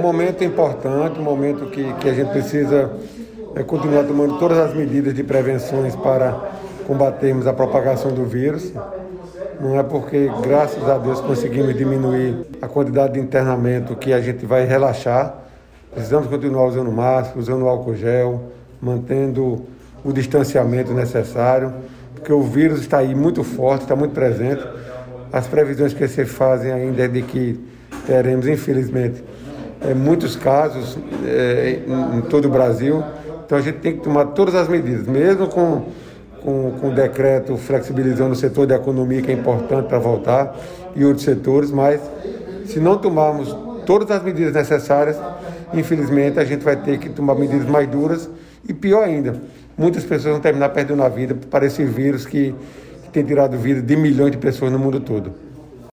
momento importante, um momento que a gente precisa continuar tomando todas as medidas de prevenções para combatermos a propagação do vírus. Não é porque, graças a Deus, conseguimos diminuir a quantidade de internamento que a gente vai relaxar. Precisamos continuar usando máscara, usando álcool gel, mantendo o distanciamento necessário, porque o vírus está aí muito forte, está muito presente. As previsões que se fazem ainda é de que teremos, infelizmente, muitos casos em todo o Brasil. Então a gente tem que tomar todas as medidas, mesmo com o decreto flexibilizando o setor da economia, que é importante para voltar, e outros setores, mas se não tomarmos todas as medidas necessárias, infelizmente a gente vai ter que tomar medidas mais duras e, pior ainda, muitas pessoas vão terminar perdendo a vida para esse vírus que tem tirado vida de milhões de pessoas no mundo todo.